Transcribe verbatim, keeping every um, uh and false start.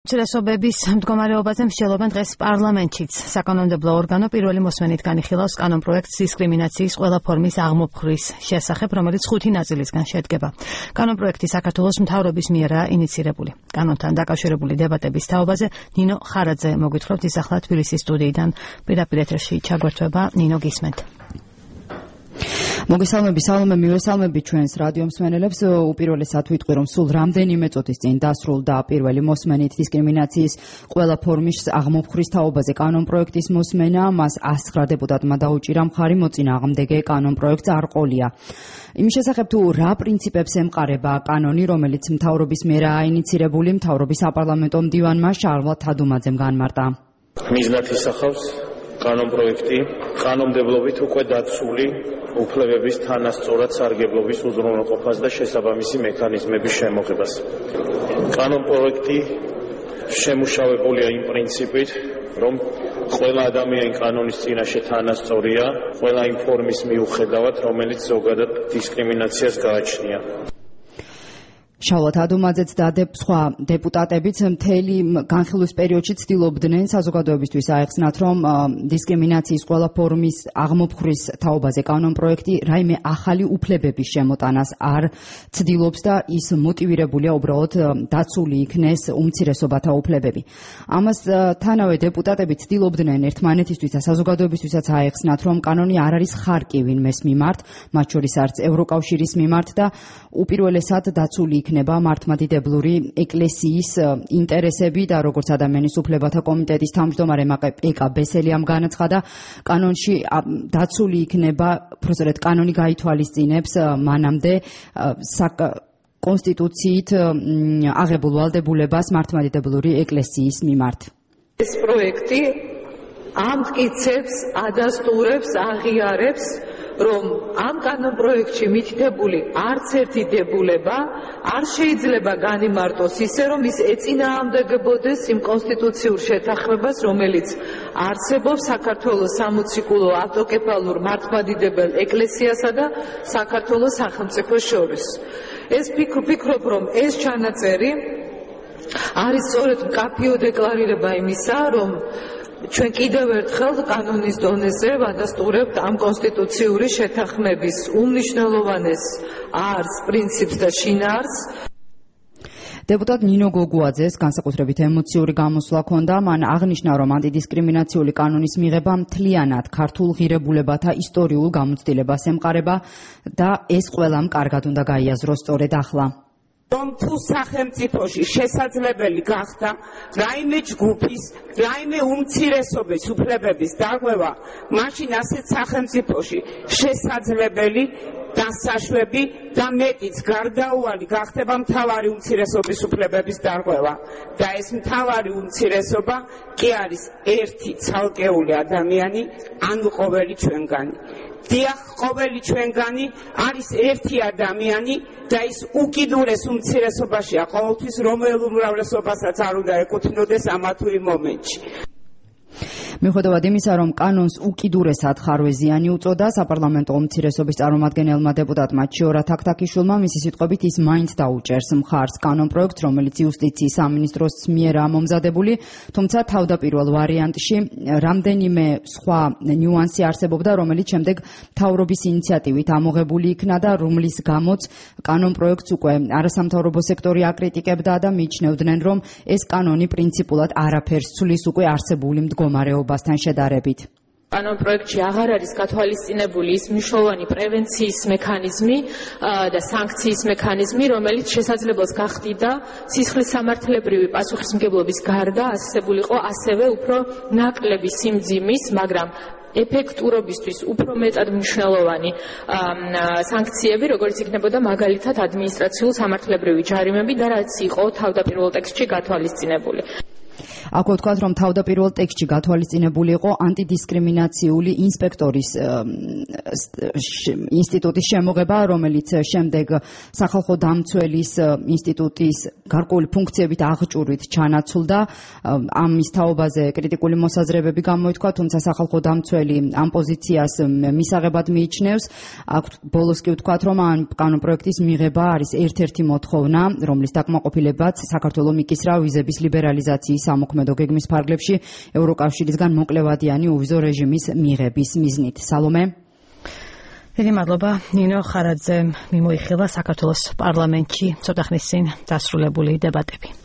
უმცირესობების მდგომარეობაზე მსჯელობენ დღეს პარლამენტშიც. საკანონმდებლო ორგანო პირველი მოსმენით განიხილავს კანონპროექტს დისკრიმინაციის ყველა ფორმის აღმოფხვრის შესახებ, რომელიც ხუთი ნაწილისგან შედგება. კანონპროექტი საქართველოს მთავრობის მიერაა ინიცირებული. კანონთან დაკავშირებული დებატების თაობაზე ნინო ხარაძე მოგვითხრობთ ის ახლა თბილისის სტუდიიდან პირდაპირ ეთერში ჩაგვერთვება. ნინო, გისმენთ. მოგესალმები, სალომე, მივესალმები ჩვენს რადიო მსმენელებს. უპირველესად ვიტყვი, რომ სულ რამდენიმე წუთის წინ დასრულდა პირველი მოსმენით დისკრიმინაციის ყველა ფორმის აღმოფხვრის თაობაზე კანონპროექტის მოსმენა. მას ას ცხრა დეპუტატმა დაუჭირა მხარი, მოწინააღმდეგე კანონპროექტს არ ყოლია. იმის შესახებ, თუ რა პრინციპებს ემყარება კანონი, რომელიც მთავრობის მიერაა ინიცირებული, მთავრობის საპარლამენტო მდივანმა შარლ თადუმაძემ განმარტა. მიზნად ისახავს კანონპროექტი კანონმდებლობით უკვე დაცული უფლებების თანასწორად სარგებლობის უზრუნველყოფას და შესაბამისი მექანიზმების შემოღებას. კანონპროექტი შემუშავებულია იმ პრინციპით, რომ ყველა ადამიანი კანონის წინაშე თანასწორია, ყველა იმ ფორმის მიუხედავად, რომელიც ზოგადად დისკრიმინაციას გააჩნია. შარლ თადუმაძეც და სხვა დეპუტატებიც მთელი განხილვის პერიოდში ცდილობდნენ საზოგადოებისთვის აეხსნათ, რომ დისკრიმინაციის ყველა ფორმის აღმოფხვრის თაობაზე კანონპროექტი რაიმე ახალი უფლებების შემოტანას არ ცდილობს და ის მოტივირებულია უბრალოდ დაცული იქნეს უმცირესობათა უფლებები. ამასთანავე დეპუტატები ცდილობდნენ ერთმანეთისთვის და საზოგადოებისთვისაც აეხსნათ, რომ კანონი არ არის ხარკი ვინმეს მიმართ, მათ შორის არც ევროკავშირის მიმართ და უპირველესად დაცული იქნება მართლმადიდებლური ეკლესიის ინტერესები და როგორც ადამიანის უფლებათა კომიტეტის თავმჯდომარე ეკა ბესელიამ განაცხადა, კანონში დაცული იქნება, პროცედურით კანონი გაითვალისწინებს მანამდე კონსტიტუციით აღებულ ვალდებულებას მართლმადიდებლური ეკლესიის მიმართ. ეს პროექტი ამტკიცებს, ადასტურებს, აღიარებს, რომ ამ კანონპროექტში მითითებული არც ერთი დებულება არ შეიძლება განიმარტოს ისე, რომ ის ეწინააღმდეგებოდეს იმ კონსტიტუციურ შეთანხმებას, რომელიც არსებობს საქართველოს სამოციქულო ავტოკეფალურ მართლმადიდებელ ეკლესიასა და საქართველოს სახელმწიფოს შორის. ეს ვფიქრობ, რომ ეს ჩანაწერი არის სწორედ მკაფიო დეკლარირება იმისა, რომ ჩვენ კიდევ ერთხელ კანონის დონეზე ვადასტურებთ ამ კონსტიტუციური შეთანხმების უმნიშვნელოვანეს არს, პრინციპს და შინაარსს. დეპუტატ ნინო გოგუაძეს განსაკუთრებით ემოციური გამოსვლა ჰქონდა. მან აღნიშნა, რომ ანტიდისკრიმინაციული კანონის მიღება მთლიანად ქართულ ღირებულებათა ისტორიულ გამოცდილებას ემყარება და ეს ყველამ კარგად უნდა გაიაზროს სწორედ ახლა. რომ თუ სახელმწიფოში შესაძლებელი გახდა რაიმე ჯგუფის, რაიმე უმცირესობის უფლებების დარღვევა, მაშინ ასეთ სახელმწიფოში შესაძლებელი დასაშვები და მეტიც გარდაუვალი გახდება მთავარი უმცირესობის უფლებების დარღვევა. და ეს მთავარი უმცირესობა კი არის ერთი ცალკეული ადამიანი, ანუ ყოველი ჩვენგანი. დიახ, ყოველი ჩვენგანი არის ერთი ადამიანი და ის უკიდურეს უმცირესობაშია ყოველთვის, რომელ უმრავლესობასაც არ უნდა ეკუთვნოდეს ამა თუ იმ მომენტში. მიუხედავად იმისა, რომ კანონს უკიდურესად ხარვეზიანი უწოდა, საპარლამენტო უმცირესობის წარმომადგენელმა დეპუტატმა ჩიორა თაქთაქიშვილმა მისი სიტყვებით ის მაინც დაუჭერს მხარს კანონპროექტს, რომელიც იუსტიციის სამინისტროს მიერაა მომზადებული, თუმცა თავდაპირველ ვარიანტში რამდენიმე სხვა ნიუანსი არსებობდა, რომელიც შემდეგ მთავრობის ინიციატივით ამოღებული იქნა და რომლის გამოც კანონპროექტს უკვე არასამთავრობო სექტორი აკრიტიკებდა და მიიჩნევდნენ, რომ ეს კანონი პრინციპულად არაფერს ცვლის უკვე არსებული მდგომარეობა თან შედარებით. კანონპროექტში აღარ არის გათვალისწინებული ის მნიშვნელოვანი პრევენციის მექანიზმი და სანქციის მექანიზმი, რომელიც შესაძლებელს გახდიდა სისხლის სამართლებრივი პასუხისმგებლობის გარდა ასებულიყო ასევე უფრო ნაკლები სიმძიმის, მაგრამ ეფექტურობისთვის უფრო მეტად მნიშვნელოვანი სანქციები, როგორც იქნებოდა მაგალითად ადმინისტრაციულ სამართლებრივი ჯარიმები და რაც იყო თავდაპირველ ტექსტში გათვალისწინებული. აქვე ვთქვათ, რომ თავდაპირველ ტექსტში გათვალისწინებული იყო ანტიდისკრიმინაციული ინსპექტორის ინსტიტუტის შემოღება, რომელიც შემდეგ სახალხო დამცველის ინსტიტუტის გარკვეული ფუნქციებით აღჭურვით ჩანაცვლდა. ამის თაობაზე კრიტიკული მოსაზრებები გამოითქვა, თუმცა სახალხო დამცველი ამ პოზიციას მისაღებად მიიჩნევს. აქ ბოლოს კი ვთქვათ, რომ ამ კანონპროექტის მიღება არის ერთ-ერთი მოთხოვნა, რომლის დაკმაყოფილებაც საქართველოს მიკისრა ვიზების ლიბერალიზაციის სამოქმედო გეგმის ფარგლებში ევროკავშირისგან მოკლევადიანი უვიზო რეჟიმის მიღების მიზნით. სალომე. დიდი მადლობა ნინო ხარაძემ მიმოიხილა საქართველოს პარლამენტში ცოტა ხნის წინ დასრულებული დებატები.